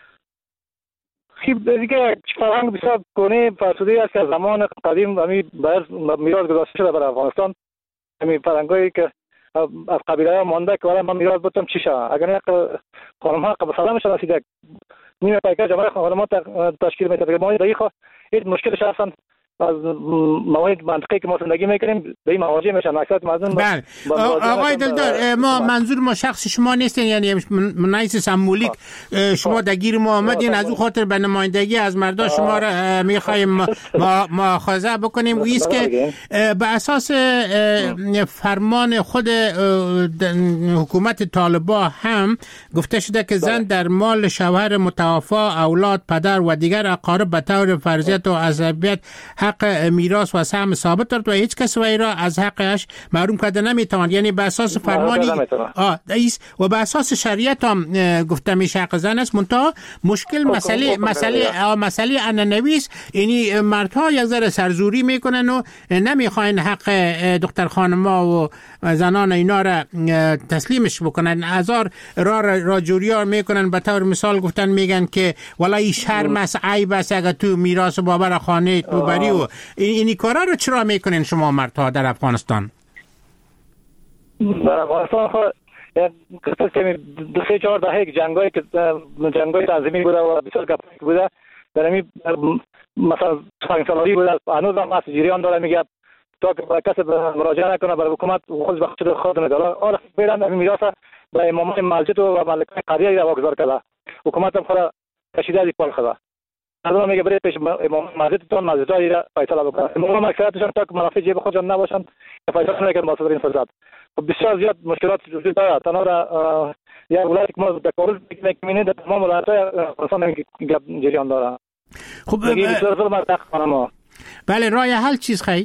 خیلی دیگه فرهنگ بسیار کهنه فرسوده است که از زمان قدیم همین میراث گذاشته شده برای افغانستان. همین فرهنگایی که از قبیله ها مانده که ولی من میراث بدم چی شد. اگر یک خانم ها قبل سلام شناسید نیمه پیکر جمعه خانم ها تشکیل میده ما دقیقا هیچ مشکلش هستن. از موارد منطقی که ما زندگی میکنیم به این مواجه میشن اکثر مردم. بله آقای دلدار، ما منظور ما شخص شما نیستین، یعنی منیس سمبولیک شما درگیر ما آمدین، از اون خاطر به نمایندگی از مردم شما را میخوایم مؤاخذه بکنیم. و ایست که به اساس فرمان خود حکومت طالبان هم گفته شده که زن در مال شوهر متوفا، اولاد، پدر و دیگر اقارب به طور فرضیت و عصبیت حق میراث و سهم ثابت دارد و هیچ کس وی را از حقش محروم کرده نمیتواند. یعنی به اساس فرمانی و به اساس شریعت هم گفته میشه حق زن است. منتها مشکل مسئله انانویس، یعنی مردها یک ذره سرزوری میکنن و نمیخواین حق دختر خانما و زنان اینا را تسلیمش بکنن، هزار را جوریار میکنن. به طور مثال گفتن میگن که والله شرم است، عیب است اگر تو میراث بابا خانه تو بری. و اینی کارا رو چرا میکنین شما مردها در افغانستان؟ در افغانستان که 2-4 دهه جنگای تنظیمی بوده و بسیار گپایی بوده، در همین مثلا 5 سالی بوده، هنوز هم از جریان داره. میگه تا که کسی مراجعه نکنه برای حکومت خود بخش خود نداره. آره فعلا همین میراث به امامان مسجد و مالکان قریه را واگذار کرده. حکومت هم خود کشیده از پال خدا. مردم میگه برید پیش امام مسجدتون مسجدای را فیصله بکنه. امام اکثرتشون تا که منافع جیب خودشون نباشن فیصله نمیکنن با صدر این فساد. بسیار زیاد مشکلات وجود داره. تنها یا ولایتی که ما در کابل می‌بینیم در تمام ولایت‌های افغانستان جریان داره. خب بله، راه حل چیز خیلی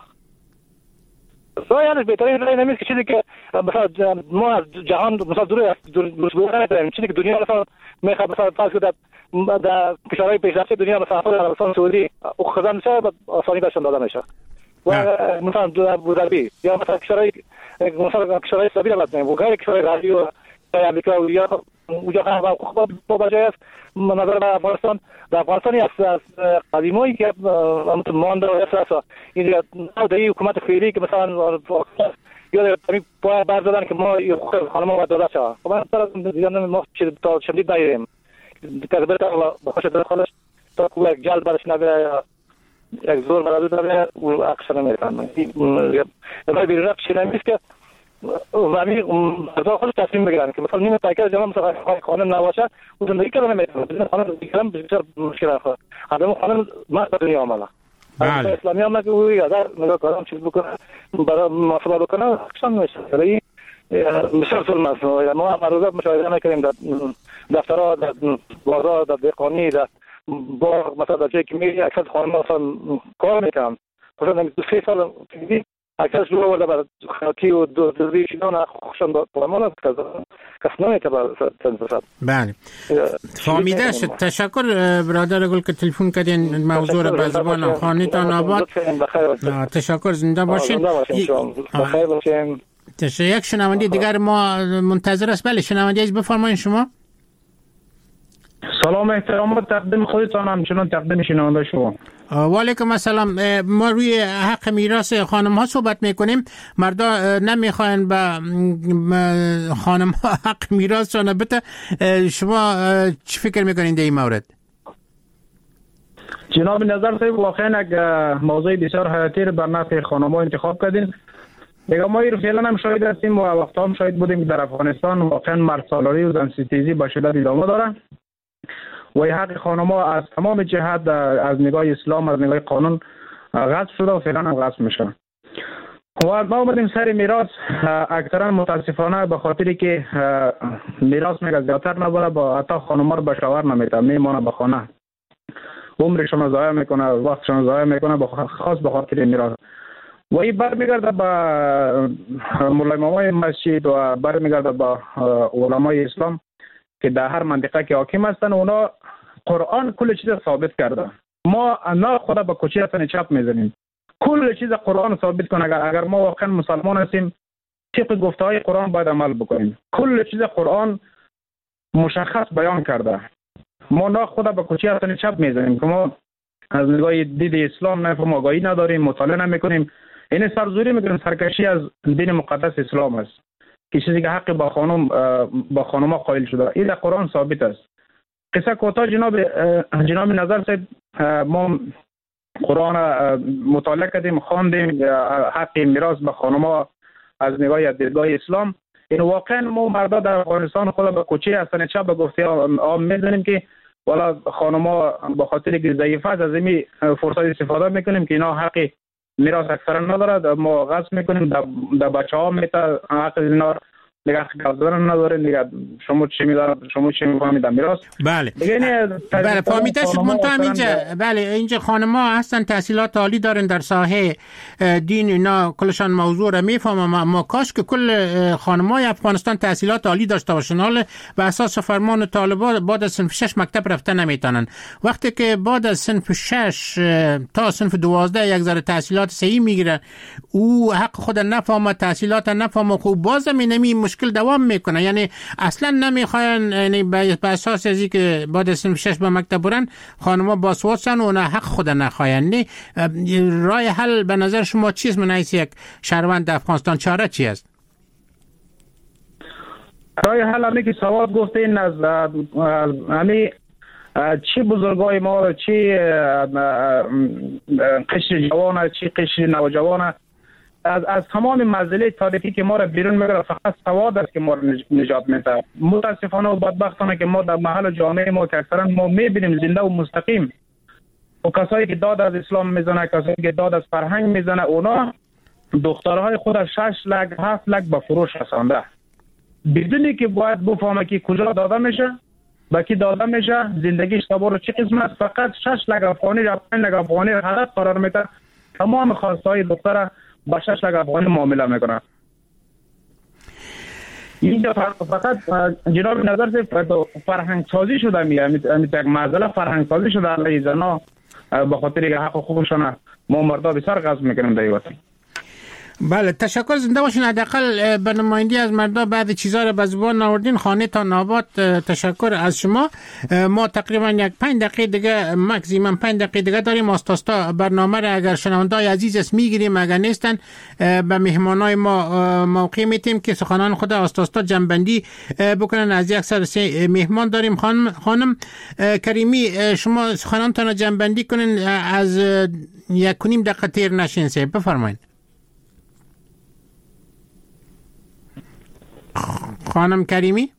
راه حلش بهترین راه نمیست که چیزی که مثلا ما از جهان مثلا دور نمی‌تونیم. چیزی که دنیا مثلا میخواد مثلا فرض کنید در کشورهای پیشرفته دنیا مثلا عربستان سعودی او خزان میشه آسانی بهشون داده میشه و مثلا ابوظبی یا مثلا کشورهای اسلامی را بدیم و غیر کشورهای غربی و امریکا و یا اونجا هم با بجای است نظر به افغانستان در افغانستانی از قدیمایی که مانده و اساس این در حکومت فعلی که مثلا یا در پای بردادن که ما خانم ها داده شد خب من سر دیدن ما تا شدید داریم که بهتر بخوش در خالش تا که یک جلد برش نبیره یک زور مرادو نبیره و اکشن میکنم برای بیرون کشی نمیست که ولی مردم خودش تصمیم بگیرن که مثلا نیمه تاکید جمع مثلا خانم نباشه و زندگی کردن نمیتونه خانم زندگی کردن بسیار مشکل است آدم خانم مرد دنیا آمده بله اسلامی هم نگه اوی ازار نگاه کردم چیز بکنه برای محاسبه بکنه اکشن میشه ولی بسیار ظلم است ما مروزه مشاهده نکردیم در دفترها در بازار در دهقانی در باغ مثلا در جایی که میری اکثر خانم مثلا کار میکنن مثلا 2-3 سال دیگه اکثر شروع آورده برای خاکی و دوزی شدن خوشن پایمان است کس نمیته برای سنسرشد. بله فهمیده شد. تشکر برادر گل که تلفن کردین موضوع را به زبان افغانیتان آباد. تشکر زنده باشین. بخیر باشین. یک شنونده دیگر ما منتظر است. بله شنونده از بفرمایید شما. سلام احترام تقدیم خودتان همچنان تقدیم شنونده شما. و علیکم السلام. ما روی حق میراث خانم ها صحبت میکنیم. مردا نمیخواین به خانم ها حق میراثشان بده. شما چی فکر میکنین در این مورد؟ جناب نظر صاحب واقعا یک موضوع بسیار حیاتی بر نفع خانم ها انتخاب کردین. دیگه ما رو فعلا هم شاهد هستیم و وقتا هم شاهد بودیم در افغانستان واقعا مردسالاری و زنستیزی با شدت ادامه داره و حق خانم‌ها از تمام جهت از نگاه اسلام از نگاه قانون غصب شده و فعلا هم غصب میشه. و ما اومدیم سر میراث اکثرا متاسفانه به خاطری که میراث میگه زیادتر نبره با حتی خانم‌ها رو به شوهر نمیده میمونه به خانه عمرشون رو ضایع میکنه وقتشون رو ضایع میکنه خاص به خاطر میراث و این برمیگرده به مولای امامای مسجد و برمیگرده به علمای اسلام که در هر منطقه که حاکم هستن اونا قرآن کل چیز ثابت کرده. ما نه خدا به کوچه اصلا چپ میزنیم. کل چیز قرآن ثابت کنه. اگر ما واقعا مسلمان هستیم طبق گفته های قرآن باید عمل بکنیم. کل چیز قرآن مشخص بیان کرده. ما نه خدا به کوچه اصلا چپ میزنیم که ما از نگاه دید اسلام نه فهم آگاهی نداریم مطالعه نمیکنیم. این سرزوری میکنیم سرکشی از دین مقدس اسلام است که چیزی که حق با خانم قائل شده. این در قرآن ثابت است. قصه کوتاه جناب نظر صاحب ما قرآن مطالعه کردیم خواندیم حق میراث به خانم ها از نگاه دیدگاه اسلام. این واقعا ما مردا در افغانستان خود به کوچه هستن چپ به گفته عام میزنیم که والا خانم ها به خاطر که ضعیفه از این فرصت استفاده میکنیم که اینا حق میراث اکثرا نداره ما غصب میکنیم در بچه ها میتا حق اینا نگاه کردن نداره نگاه شما چی میدارد شما چی میفهمید در میراث. بله بله فهمیده شد. منتها اینجا بله اینجا خانم‌ها هستن تحصیلات عالی دارن در ساحه دین اینا کلشان موضوع را میفهمم اما کاش که کل خانم‌های افغانستان تحصیلات عالی داشته باشن. حالا به اساس فرمان طالبان بعد از صنف 6 مکتب رفتن نمیتونن. وقتی که بعد از صنف 6 تا صنف 12 یک ذره تحصیلات صحیح میگیره او حق خود نفهمه تحصیلات نفهمه خوب بازم نمی مشکل دوام میکنه. یعنی اصلا نمیخواین یعنی به اساس ازی که بعد از صنف 6 به مکتب برن خانم‌ها باسوادن و اون حق خود نخواین. راه حل به نظر شما چیست من حیث یک شهروند افغانستان چاره چی است؟ راه حل همین که سواد گفتین از همین چی بزرگای ما چی قشر جوان چی قشر نوجوان از تمام مزله تاریخی که ما را بیرون میگره فقط سواد است که ما را نجات میده. متاسفانه و بدبختانه که ما در محل جامعه ما که اکثرا ما میبینیم زنده و مستقیم و کسایی که داد از اسلام میزنه کسایی که داد از فرهنگ میزنه اونا دخترهای خود 6 لک 7 لک به فروش رسانده بدونی که باید بفهمه که کجا داده میشه با کی داده میشه زندگیش تبار چه قسم است. فقط 6 لک افغانی یا 5 لک افغانی حالت قرار میده تمام خواستهای دختر با 6 لک افغانی معامله میکنه. اینجا فقط جناب نظر سے فرهنگ سازی شده یک معضله فرهنگ سازی شده علیه زنا به خاطر حق خوبشون ما مردا بسیار غصب میکنیم در وطن. بله تشکر، زنده باشین. حداقل به نمایندگی از مردا بعد چیزا رو به زبان آوردین. خانه تا آباد. تشکر از شما. ما تقریبا یک 5 دقیقه دیگه، ماکسیمم 5 دقیقه دیگه داریم. آستاستا برنامه را اگر شنوندای عزیز است میگیریم، اگر نیستن به مهمانای ما موقع میتیم که سخنان خود آستاستا جنبندی بکنن. از 103 مهمان داریم. خانم کریمی شما سخنانتان جنبندی کنین، از 1.5 دقیقه تیر نشین. بفرمایید خانم کریمی.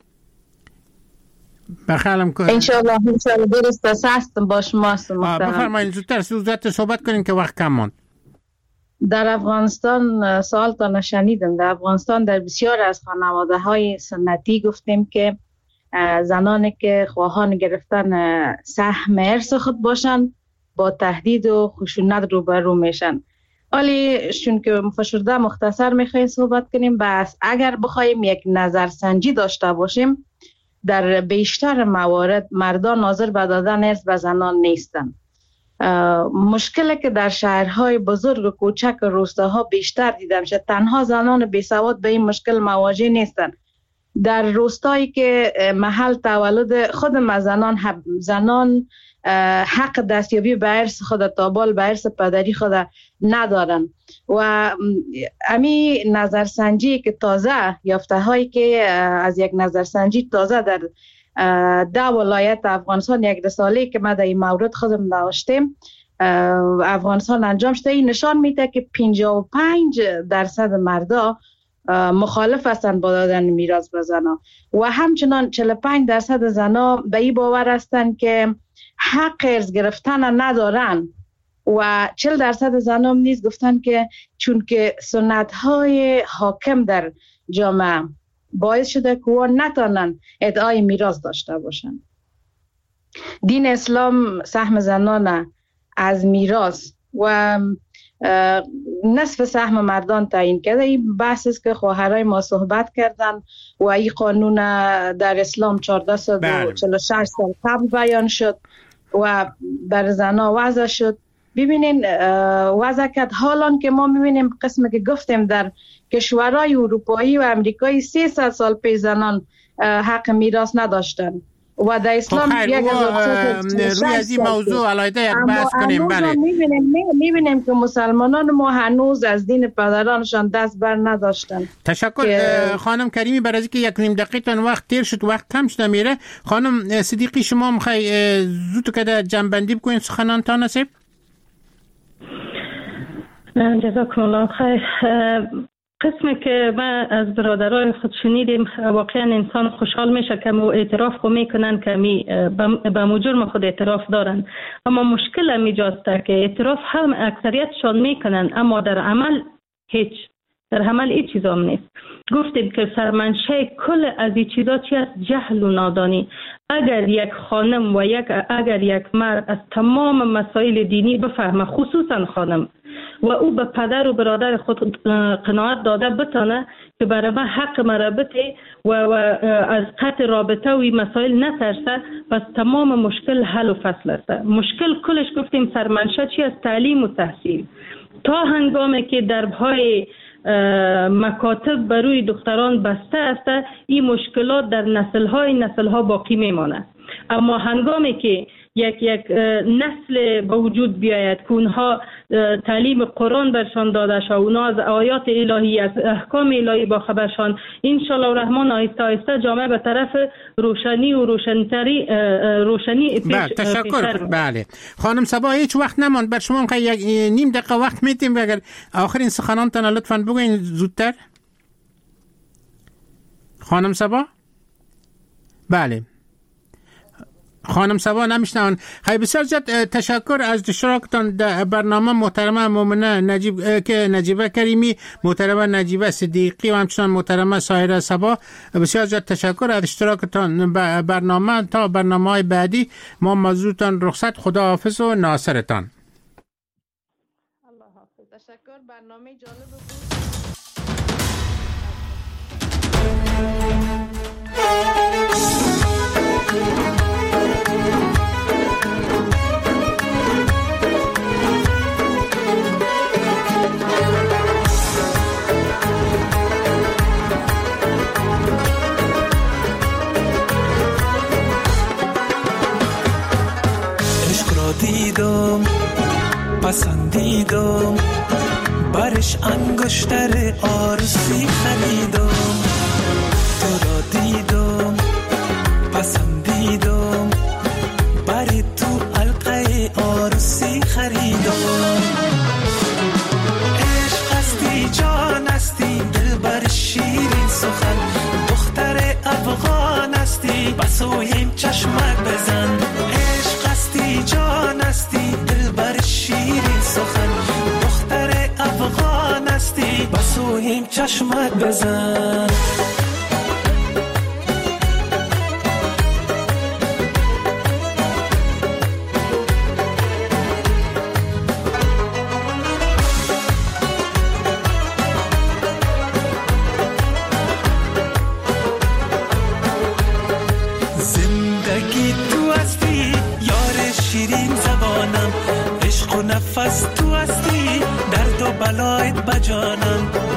بخیرم که انشالله درست هستم با شما. بفرمایید زودتر صحبت کنین که وقت کم ماند. در افغانستان سوالتان شنیدم. در افغانستان در بسیار از خانواده های سنتی گفتیم که زنانی که خواهان گرفتن سهم ارث خود باشن با تهدید و خشونت روبرو میشن. ولی چون که مفشرده مختصر میخوایم صحبت کنیم، بس اگر بخوایم یک نظرسنجی داشته باشیم، در بیشتر موارد مردان حاضر به دادن ارث به زنان نیستن. مشکلی که در شهرهای بزرگ و کوچک و روستاها بیشتر دیده میشه، تنها زنان بیسواد به این مشکل مواجه نیستن. در روستایی که محل تولد خود زنان حق دستیابی به ارث خود، تابال به ارث پدری خود ندارن. و امی نظرسنجی که تازه یافته هایی که از یک نظرسنجی تازه در 10 ولایت افغانستان، یک رساله که ما در این مورد خودم داشتیم افغانستان انجام شده، این نشان میده که 55% مردا مخالف هستند با دادن میراث به زنان و همچنان 45% زنا به این باور هستند که حق ارث گرفتن ندارن و 40% زنان نیز گفتن که چون که سنت های حاکم در جامعه باعث شده که او نتانن ادعای میراث داشته باشن. دین اسلام سهم زنان از میراث و نصف سهم مردان تعیین کرده. این بحث است که خواهرای ما صحبت کردن و این قانون در اسلام 1446 سال قبل بیان شد و بر زنها وضع شد. ببینین وضع کرد. حالان که ما میبینیم قسمی که گفتیم در کشورهای اروپایی و امریکایی 300 سال پیش زنان حق میراث نداشتن و در اسلام روی از این موضوع علیحده یک بحث کنیم. بله میبینیم که مسلمانان ما هنوز از دین پدرانشان دست بر نداشتن. تشکر خانم کریمی. برای اینکه 1.5 دقیقه تان وقت تیر شد، وقت کم شده میره. خانم صدیقی شما میخوای زود که جنبندی بکنین سخنانتان نصیب؟ جزاکم الله خیر. قسمی که ما از برادرای خود شنیدیم، واقعا انسان خوشحال میشه که او اعتراف خود میکنن که به مجرم خود اعتراف دارن، اما مشکل هم اینجاست که اعتراف هم اکثریتشان میکنن اما در عمل هیچ چیز هم نیست. گفتیم که سرمنشه کل از این چیزا چی است؟ جهل و نادانی. اگر یک خانم و اگر یک مرد از تمام مسائل دینی بفهمه، خصوصا خانم، و او به پدر و برادر خود قناعت داده بتانه که برای من حق مربطه و از قطع رابطه و این مسائل نترسه، پس تمام مشکل حل و فصل است. مشکل کلش گفتیم سرمنشه چی از تعلیم و تحصیل. تا هنگامی که دربهای مکاتب بروی دختران بسته است، این مشکلات در نسل‌ها باقی میمانه. اما هنگامی که یک نسل به وجود بیاید که اونها تعلیم قرآن برشان داده شد، اونها از آیات الهی، از احکام الهی با خبرشان، انشالله الرحمن آیسته آیسته جامعه به طرف روشنی و روشنی پیش. تشکر. بله خانم صبا، هیچ وقت نماند بر شما، میخوای 1.5 دقیقه وقت میتیم. اگر آخرین سخنانتان لطفاً بگوین زودتر. خانم صبا. بله خانم صبا نمیشنون. خیلی بسیار زیاد تشکر از اشتراکتان در برنامه. محترمه مومنه نجیبه کریمی، محترمه نجیبه صدیقی و همچنان محترمه سایره صبا، بسیار زیاد تشکر از اشتراکتان برنامه. تا برنامه بعدی ما موضوعتان رخصت. خدا حافظ و ناصرتان. الله حافظ. تشکر. برنامه جالب بود. را دیدم پسندیدم برش انگشتر عروسی خریدم تو را دیدم پسندیدم بری تو حلقه عروسی خریدم عشق هستی جان هستی دل بر شیرین سخن دختر افغان هستی بسویم چشمک بزن عشق هستی جان هستی دل بر شیرین سخن دختر افغان هستی بسویم چشمک بزن نفس تو هستی درد و بلایت بجانم